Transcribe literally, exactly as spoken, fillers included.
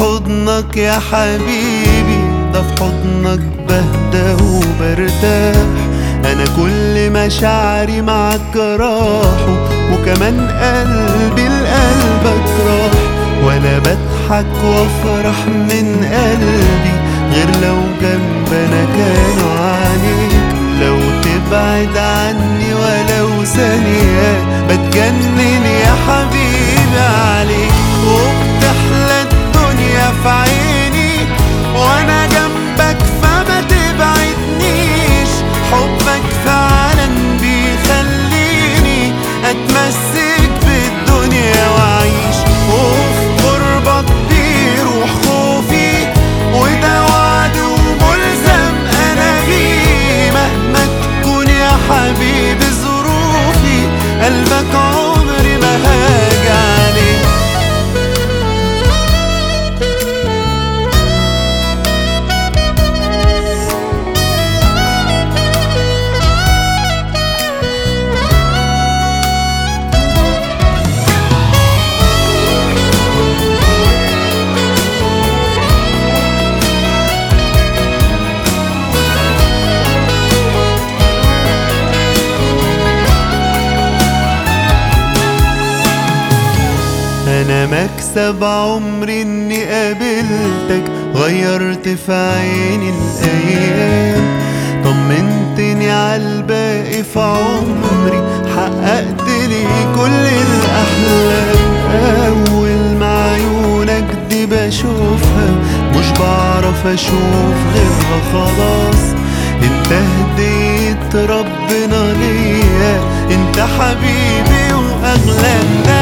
حضنك يا حبيبي، ده في حضنك بهدى وبرتاح. انا كل مشاعري معاك راحوا، وكمان قلبي لقلبك راح. ولا بضحك وافرح من قلبي غير لو جنبنا كانوا عليك. لو تبعد عني ولو ثانية بتجنن يا حبيبي عليك. وبتحلى الدنيا في عيني وانا جنبك فما تبعدنيش. حبك فعلا بيخليني اتمسك بالدنيا واعيش. وفي قربك بيروح خوفي، وده وعد وملزم انا بيه. مهما تكون يا حبيبي ظروفي، قلبك عمري ما هاجي عليه. أنا مكسب عمري إني قابلتك، غيرت في عيني الأيام. طمنتني عالباقي في عمري، حققت لي كل الأحلام. أول ما عيونك دي بشوفها مش بعرف أشوف غيرها خلاص. انت هدية ربنا ليا، انت حبيبي وأغلى الناس.